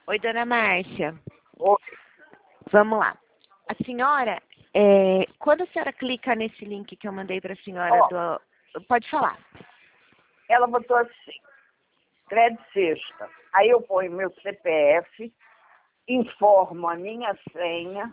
Oi, dona Márcia. Oi. Vamos lá. A senhora, quando a senhora clica nesse link que eu mandei para a senhora Pode falar. Ela botou assim, crédito sexta. Aí eu ponho meu CPF, informo a minha senha,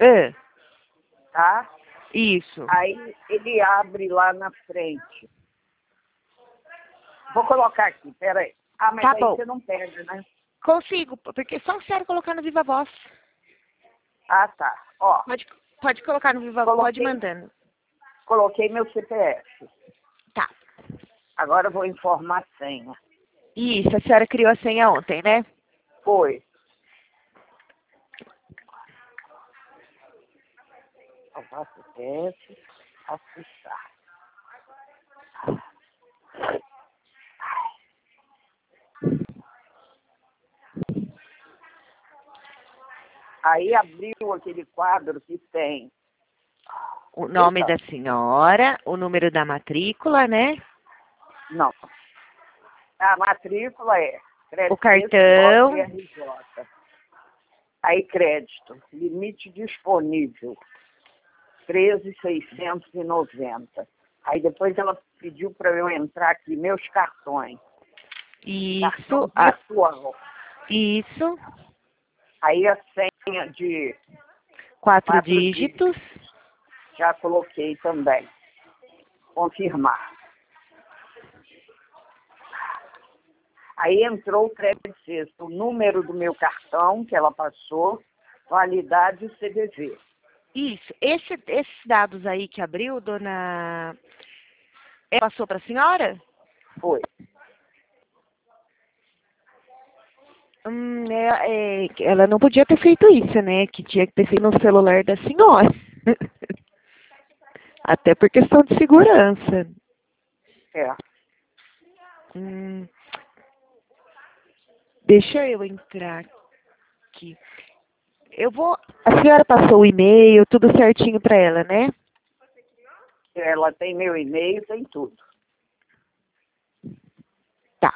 tá? Isso. Aí ele abre lá na frente. Vou colocar aqui, peraí. Ah, mas Tá aí bom. você não pega, né? Consigo, porque só a senhora colocar no Viva Voz. Ah, tá. Ó, Pode colocar no Viva Voz, pode ir mandando. coloquei meu CPF. Tá. Agora eu vou informar a senha. Isso, a senhora criou a senha ontem, né? Foi. Salvar CPF, acessar. Aí abriu aquele quadro que tem. O nome da senhora, o número da matrícula, né? Não. A matrícula é crédito O cartão. RJ. Aí crédito, limite disponível, 13.690. Aí depois ela pediu para eu entrar aqui, meus cartões. Isso. Cartão virtual. Isso. Aí a senha de 4 dígitos. já coloquei também. Confirmar. Aí entrou o crédito sexto, o número do meu cartão que ela passou, validade e CVV. Isso. Esses dados aí que abriu, dona... Passou para a senhora? Foi. Ela não podia ter feito isso, né? Que tinha que ter feito no celular da senhora. Até por questão de segurança. É. Deixa eu entrar aqui. A senhora passou o e-mail, tudo certinho para ela, né? Ela tem meu e-mail, tem tudo. Tá.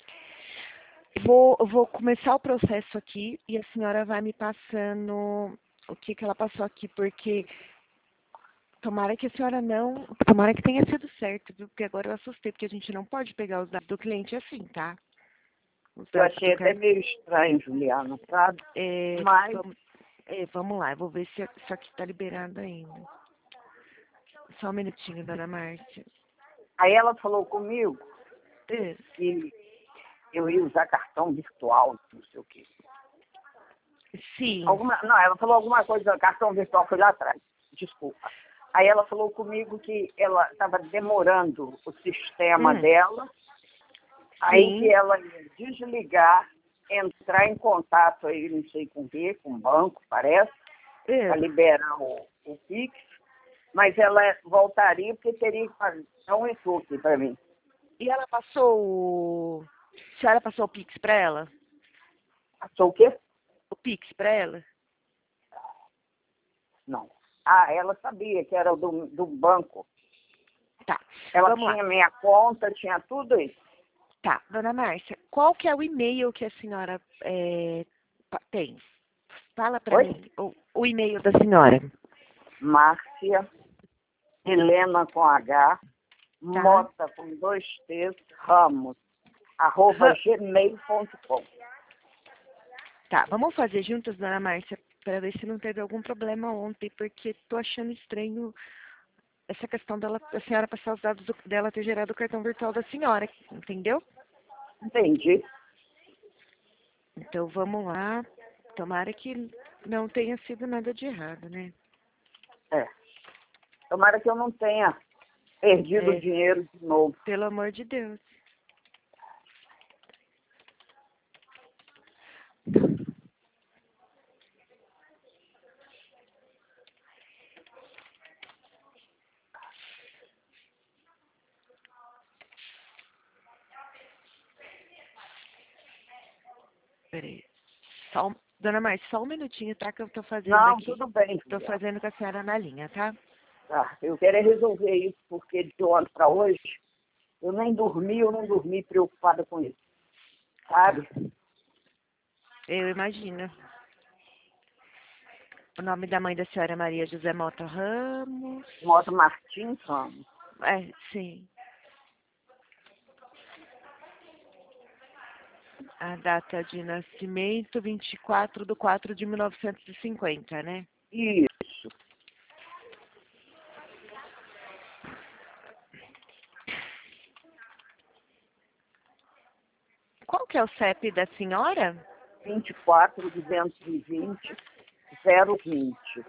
Vou começar o processo aqui e a senhora vai me passando o que ela passou aqui, porque tomara que a senhora não... Tomara que tenha sido certo, viu? Porque agora eu assustei, porque a gente não pode pegar os dados do cliente assim, tá? Eu achei até meio estranho, Juliana, sabe? Mas... Vamos lá, eu vou ver se isso aqui tá liberado ainda. Só um minutinho, dona Márcia. Aí ela falou comigo que eu ia usar cartão virtual, não sei o quê. Sim. Não, ela falou alguma coisa, cartão virtual foi lá atrás, desculpa. Aí ela falou comigo que ela estava demorando o sistema dela, aí que ela ia desligar, entrar em contato aí, não sei com o quê, com o banco, parece, para liberar o Pix, mas ela voltaria porque teria que fazer um e-book para mim. E ela passou A senhora passou o Pix para ela? Passou o quê? O Pix para ela? Não. Ah, ela sabia que era do banco. Tá. Ela tinha minha conta, tinha tudo isso. Tá. Dona Márcia, qual que é o e-mail que a senhora tem? Fala para mim o e-mail da senhora. Márcia, Helena com H, Mota com 2 T's, Ramos, @gmail.com. Tá, vamos fazer juntas, dona Márcia, para ver se não teve algum problema ontem, porque tô achando estranho essa questão da senhora passar os dados dela ter gerado o cartão virtual da senhora, entendeu? Entendi. Então vamos lá. Tomara que não tenha sido nada de errado, né? Tomara que eu não tenha perdido o dinheiro de novo. Pelo amor de Deus. Peraí. Dona Márcia, só um minutinho, tá? Que eu tô fazendo aqui. Não, tudo bem. Tô fazendo com a senhora na linha, tá? Tá, eu quero resolver isso, porque de ontem para hoje, eu não dormi preocupada com isso. Sabe? Eu imagino. O nome da mãe da senhora é Maria José Mota Ramos. Mota Martins Ramos. É, sim. A data de nascimento, 24/4/1950, né? Isso. Qual que é o CEP da senhora? 24.220.020.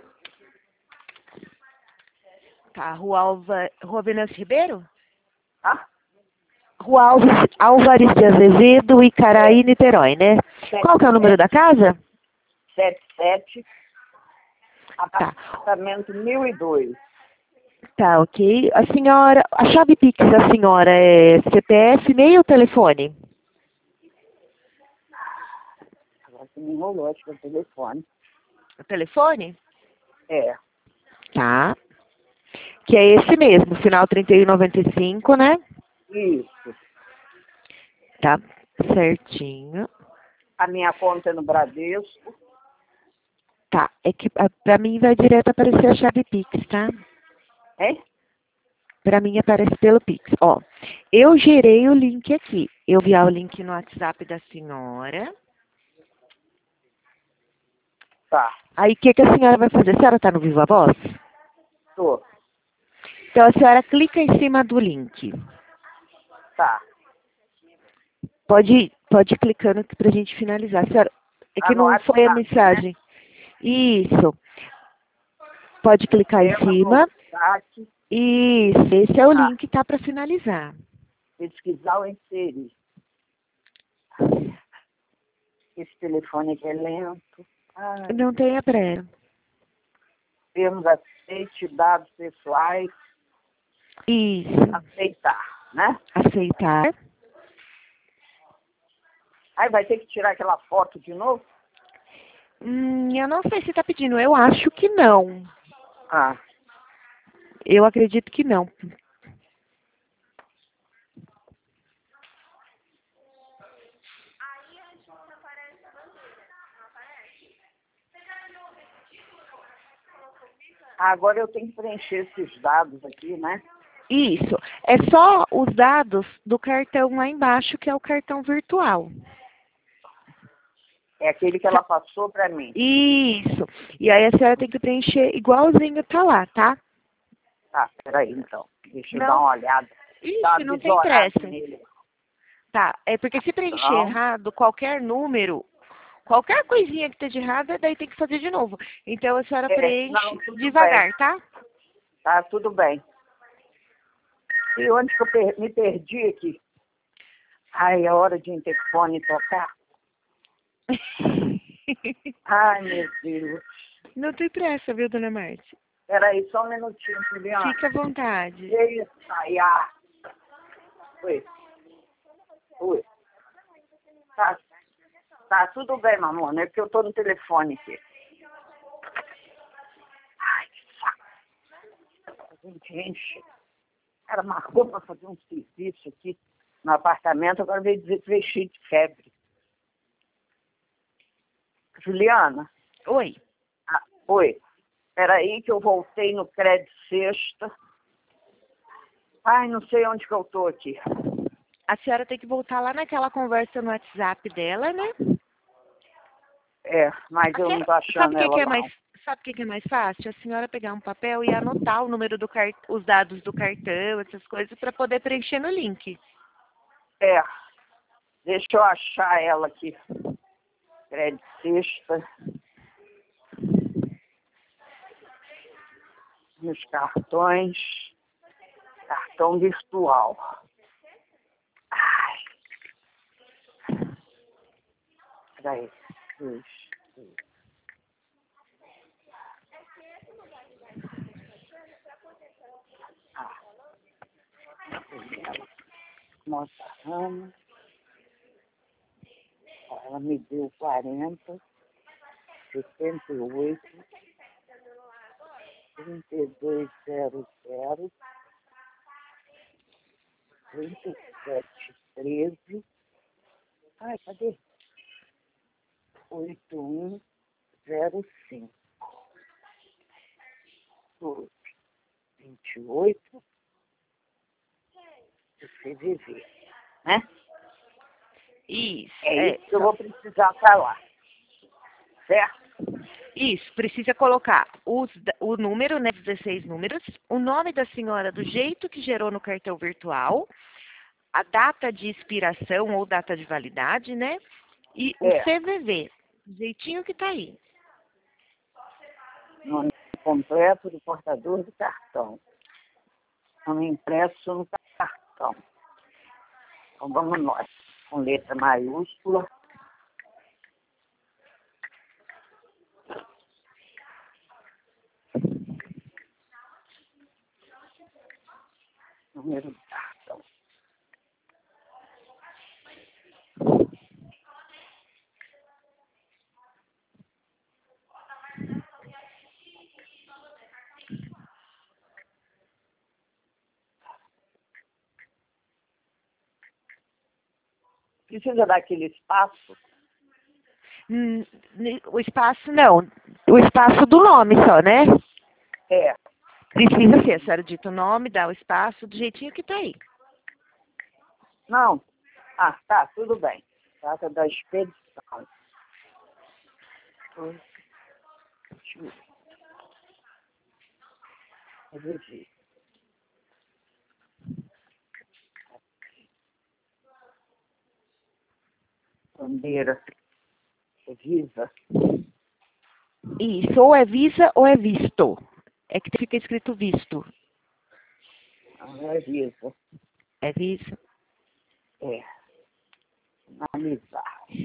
Tá, Rua Venâncio Ribeiro? Tá? Rua Álvares de Azevedo, Icaraí, Niterói, né? Qual que é o número da casa? 77, Tá. apartamento 1002. Tá, ok. A senhora, a chave Pix da senhora é CPF, e-mail ou telefone? Agora você me enrolou, acho que é o telefone. O telefone? É, Tá. Que é esse mesmo, final 3195, né? isso. Tá certinho. A minha conta é no Bradesco. Tá, é que pra mim vai direto aparecer a chave Pix, tá? Hein? Pra mim aparece pelo Pix. Ó, eu gerei o link aqui. Eu vi o link no WhatsApp da senhora. Tá, Aí o que, que a senhora vai fazer? A senhora tá no Viva Voz? tô. Então a senhora clica em cima do link. Tá. Pode ir clicando aqui pra gente finalizar. A senhora, é que No não foi a WhatsApp, mensagem. Isso. Pode clicar em Ela no cima. chat, Isso, esse é o tá. link, tá para finalizar. Pesquisar ou inserir. Esse telefone aqui é lento. Ai, Não tenha pressa. termos aceite, dados pessoais, Isso. aceitar, né? Aceitar. Aí vai ter que tirar aquela foto de novo? Eu não sei se tá pedindo. Eu acho que não. Ah, Eu acredito que não. agora eu tenho que preencher esses dados aqui, né? Isso. É só os dados do cartão lá embaixo, que é o cartão virtual. É aquele que ela passou para mim. Isso. E aí a senhora tem que preencher igualzinho tá lá, tá? Tá, peraí então. Deixa eu dar Não. uma olhada. Dá Ixi, uma não tem visorada pressa. nele. Tá, é porque se preencher Não. errado, qualquer número, qualquer coisinha que esteja errada, daí tem que fazer de novo. Então a senhora Não, preenche tudo devagar, bem. tá? Tá, tudo bem. E onde que eu me perdi aqui? Ai, é hora de interfone tocar. Ai, meu Deus. Não tem pressa, viu, dona Marte? Peraí, só um minutinho, Juliana. Fica à vontade. Isso, aí, ah. Oi. Oi. Tá tudo bem, mamãe, é porque eu tô no telefone aqui. Ai, que saco. A gente enche. Ela marcou para fazer um serviço aqui no apartamento, agora veio dizer que veio cheio de febre. Juliana? Oi. Ah, oi. Peraí que eu voltei no crédito sexta. Ai, não sei onde que eu tô aqui. A senhora tem que voltar lá naquela conversa no WhatsApp dela, né? É, mas eu não tô Sabe achando o que, que ela é lá. mais, sabe o que, que é mais fácil? A senhora pegar um papel e anotar o número do cartão, os dados do cartão, essas coisas, para poder preencher no link. É, deixa eu achar ela aqui. Crédito sexta. Nos cartões. Cartão virtual. Ai. Peraí. Dois. Ah. Nossa, Ramos. Ela me deu 40, 78, 3200, 3713. Ai, cadê? 8105. 28 do CVV, né? Isso. É isso que eu vou precisar falar, certo? Isso, precisa colocar o número, né, 16 números, o nome da senhora do jeito que gerou no cartão virtual, a data de expiração ou data de validade, né? E o CVV, do jeitinho que tá aí. Nome completo do portador do cartão. Nome impresso no cartão. Então vamos nós, com letra maiúscula. Número do cartão. Precisa daquele espaço? O espaço não, o espaço do nome só, né? É. Precisa ser, a senhora dita o nome, dá o espaço do jeitinho que tá aí. Não. Ah, tá, tudo bem. Data da expedição. Redigir. Bandeira. Visa. Isso, ou é visa ou é visto. É que fica escrito visto. Não é visa. É visa. É. Analisar.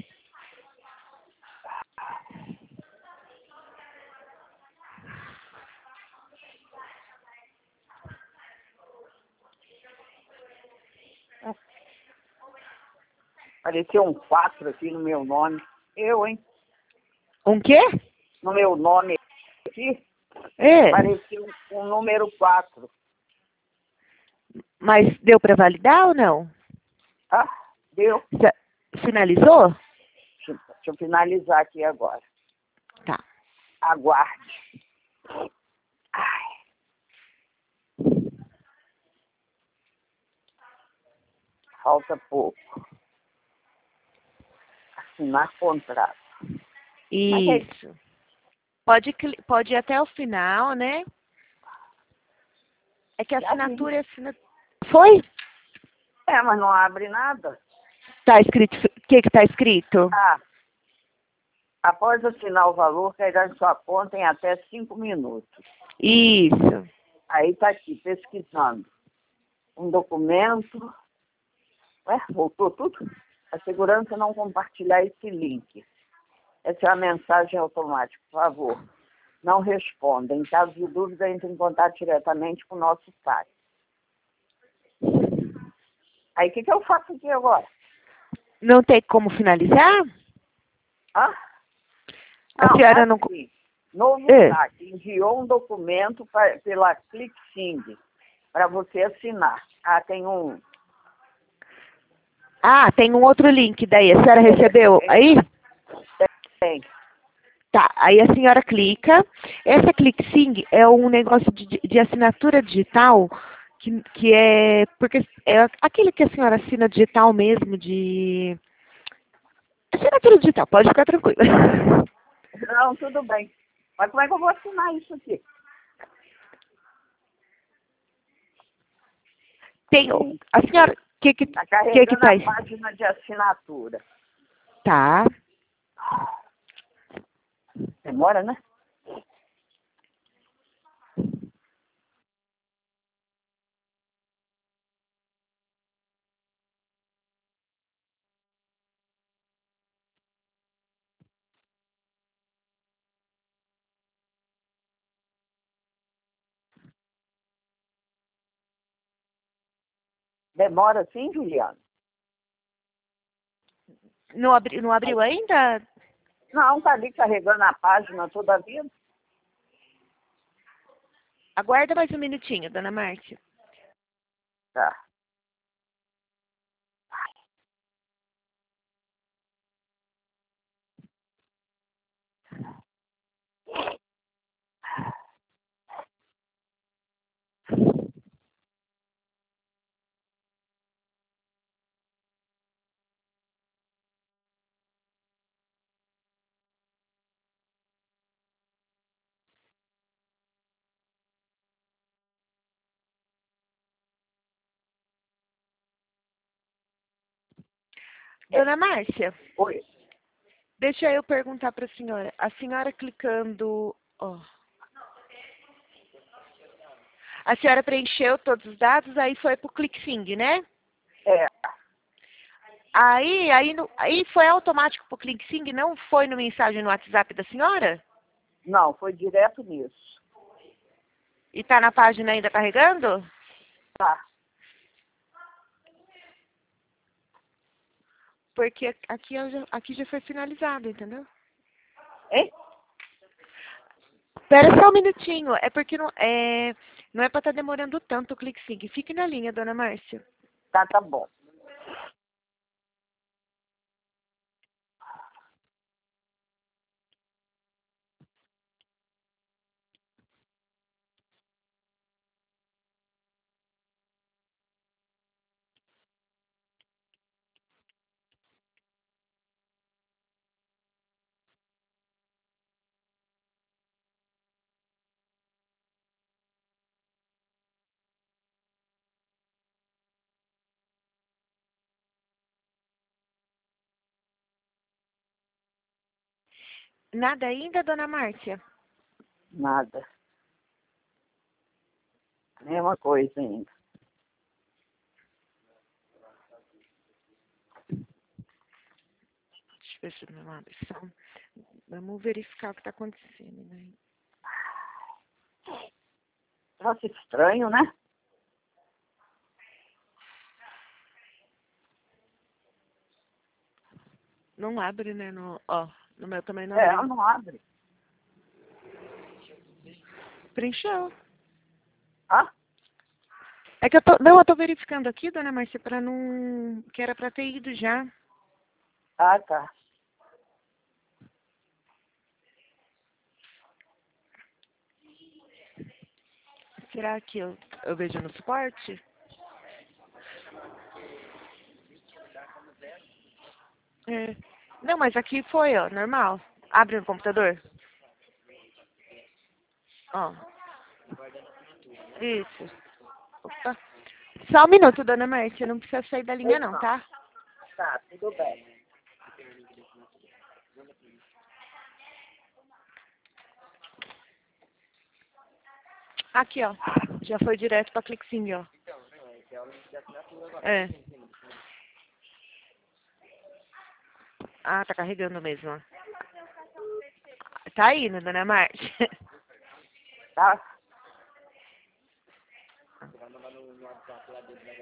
Apareceu um 4 aqui no meu nome. Eu, hein? Um quê? No meu nome aqui, É. apareceu um número 4. Mas deu para validar ou não? Ah, deu. Finalizou? Deixa eu finalizar aqui agora. Tá. Aguarde. Ai. Falta pouco. Assinar contrato. Isso. Pode ir até o final, né? É que a assinatura é assinatura. Foi? É, mas não abre nada. Tá escrito. O que tá escrito? Ah, após assinar o valor, cairá em sua conta em até 5 minutos. Isso. Aí está aqui, pesquisando. Um documento. Ué, voltou tudo? A segurança não compartilhar esse link. Essa é a mensagem automática, por favor. Não responda. Em caso de dúvida, entre em contato diretamente com o nosso site. Aí, o que eu faço aqui agora? Não tem como finalizar? Hã? A senhora não... Assim, novo site. Enviou um documento pela ClickSing para você assinar. Ah, tem um... Ah, tem um outro link daí. A senhora recebeu aí? Tem. Tá, aí a senhora clica. Essa ClickSing é um negócio de assinatura digital que é... Porque é aquele que a senhora assina digital mesmo, de... Assinatura digital, pode ficar tranquila. Não, tudo bem. Mas como é que eu vou assinar isso aqui? Tem... A senhora... Está carregando a página de assinatura. Tá. Demora, né? Demora sim, Juliana? Não abriu ainda? Não, está ali carregando a página toda a vida. Aguarda mais um minutinho, dona Márcia. Tá. Dona Márcia, Oi. deixa eu perguntar para a senhora. A senhora clicando... Ó, a senhora preencheu todos os dados, aí foi pro ClickSing, né? É. Aí foi automático pro ClickSing, não foi no mensagem no WhatsApp da senhora? Não, foi direto nisso. E tá na página ainda carregando? Tá. Porque aqui já foi finalizado, entendeu? Hein? Espera só um minutinho, é porque não é para estar demorando tanto o ClickSing. Fique na linha, dona Márcia. Tá bom. Nada ainda, dona Márcia? Nada. Mesma coisa ainda. Deixa eu ver se não abre. Vamos verificar o que está acontecendo, né? Nossa, estranho, né? Não abre, né? No meu também não Ela abriu. não abre. Preencheu. Ah? É que eu tô verificando aqui, dona Márcia, para não... que era para ter ido já. Ah, tá. Será que eu vejo no suporte? É. Não, mas aqui foi, ó, normal. Abre no computador. Ó. Isso. Opa. Só um minuto, dona Márcia. Não precisa sair da linha não, tá? Tá, tudo bem. Aqui, ó. Já foi direto pra ClickSing, ó. É. Ah, tá carregando mesmo, ó. Tá indo, dona Márcia. Tá?